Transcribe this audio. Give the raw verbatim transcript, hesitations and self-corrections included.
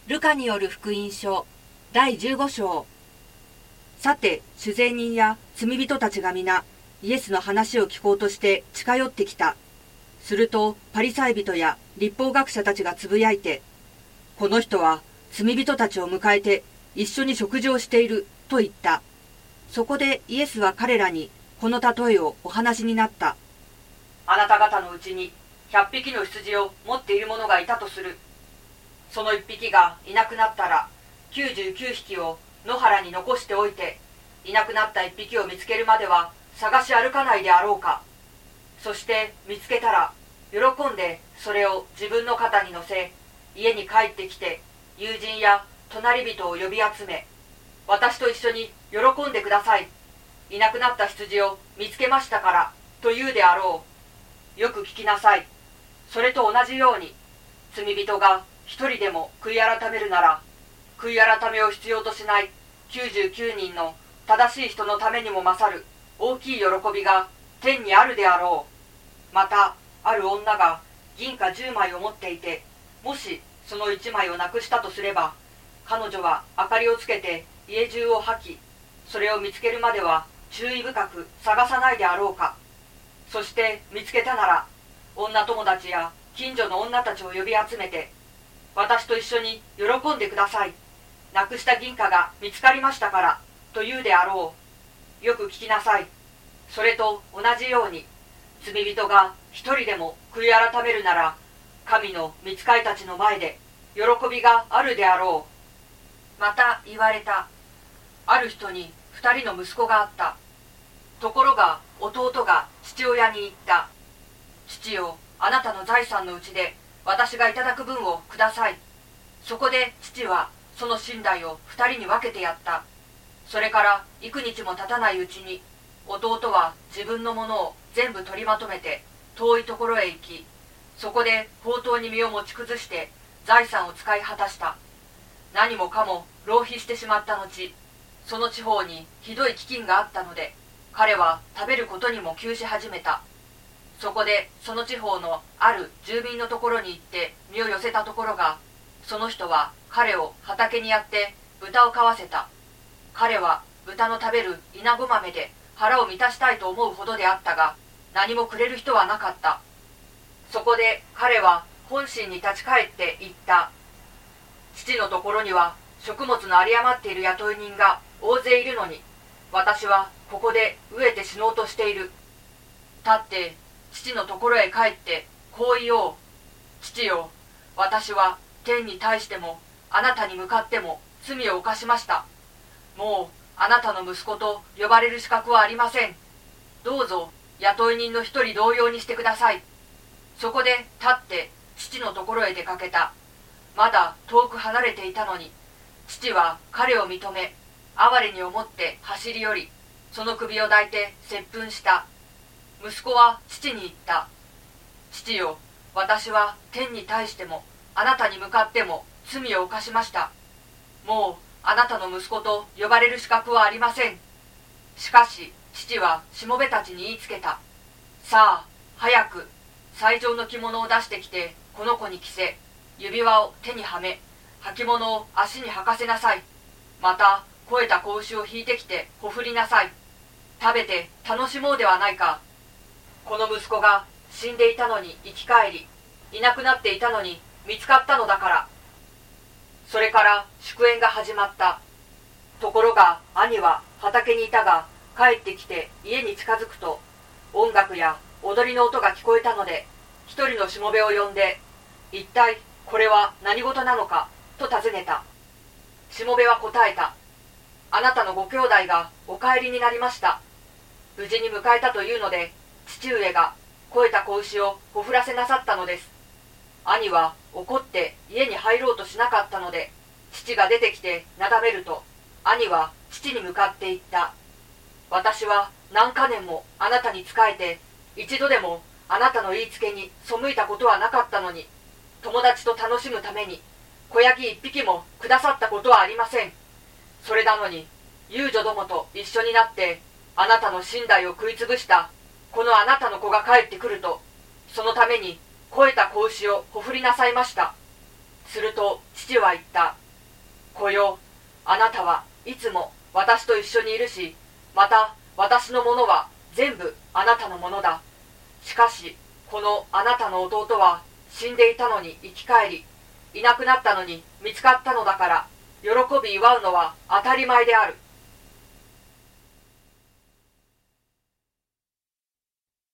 ルカによる福音書だいじゅうご章。さて、主税人や罪人たちが皆、イエスの話を聞こうとして近寄ってきた。すると、パリサイ人や律法学者たちがつぶやいて、この人は罪人たちを迎えて一緒に食事をしていると言った。そこでイエスは彼らにこの例えをお話になった。あなた方のうちに百匹の羊を持っている者がいたとする。その一匹がいなくなったら、きゅうじゅうきゅう匹を野原に残しておいて、いなくなった一匹を見つけるまでは探し歩かないであろうか。そして見つけたら、喜んでそれを自分の肩に乗せ、家に帰ってきて、友人や隣人を呼び集め、私と一緒に喜んでください。いなくなった羊を見つけましたから、と言うであろう。よく聞きなさい。それと同じように、罪人が一人でも悔い改めるなら、悔い改めを必要としないきゅうじゅうきゅうにんの正しい人のためにも勝る大きい喜びが天にあるであろう。また、ある女が銀貨じゅうまいを持っていて、もしそのいちまいをなくしたとすれば、彼女は明かりをつけて家中を掃き、それを見つけるまでは注意深く探さないであろうか。そして見つけたなら、女友達や近所の女たちを呼び集めて、私と一緒に喜んでください。なくした銀貨が見つかりましたから、と言うであろう。よく聞きなさい。それと同じように、罪人が一人でも悔い改めるなら、神の御使いたちの前で喜びがあるであろう。また言われた。ある人に二人の息子があった。ところが弟が父親に言った。父よ、あなたの財産のうちで私がいただく分をください。そこで父はその身代を二人に分けてやった。それから幾日も経たないうちに、弟は自分のものを全部取りまとめて遠いところへ行き、そこで放蕩に身を持ち崩して財産を使い果たした。何もかも浪費してしまった後、その地方にひどい飢饉があったので、彼は食べることにも窮し始めた。そこでその地方のある住民のところに行って身を寄せたところが、その人は彼を畑にやって豚を飼わせた。彼は豚の食べるイナゴ豆で腹を満たしたいと思うほどであったが、何もくれる人はなかった。そこで彼は本心に立ち返って言った。父のところには食物の有り余っている雇い人が大勢いるのに、私はここで飢えて死のうとしている。立って父のところへ帰ってこう言おう。父よ、私は天に対してもあなたに向かっても罪を犯しました。もうあなたの息子と呼ばれる資格はありません。どうぞ雇い人の一人同様にしてください。そこで立って父のところへ出かけた。まだ遠く離れていたのに、父は彼を認め、哀れに思って走り寄り、その首を抱いて接吻した。息子は父に言った。父よ、私は天に対してもあなたに向かっても罪を犯しました。もうあなたの息子と呼ばれる資格はありません。しかし父はしもべたちに言いつけた。さあ、早く最上の着物を出してきてこの子に着せ、指輪を手にはめ、履物を足に履かせなさい。また肥えた子牛を引いてきてほふりなさい。食べて楽しもうではないか。この息子が死んでいたのに生き返り、いなくなっていたのに見つかったのだから。それから祝宴が始まった。ところが兄は畑にいたが、帰ってきて家に近づくと、音楽や踊りの音が聞こえたので、一人のしもべを呼んで、一体これは何事なのかと尋ねた。しもべは答えた。あなたのご兄弟がお帰りになりました。無事に迎えたというので、父上が肥えた子牛をほふらせなさったのです。兄は怒って家に入ろうとしなかったので、父が出てきてなだめると、兄は父に向かって言った。私は何か年もあなたに仕えて、一度でもあなたの言いつけに背いたことはなかったのに、友達と楽しむために子ヤギ一匹もくださったことはありません。それなのに遊女どもと一緒になってあなたの身代を食いつぶしたこのあなたの子が帰ってくると、そのために肥えた子牛をほふりなさいました。 すると父は言った。子よ、あなたはいつも私と一緒にいるし、また私のものは全部あなたのものだ。しかしこのあなたの弟は死んでいたのに生き返り、いなくなったのに見つかったのだから、喜び祝うのは当たり前である。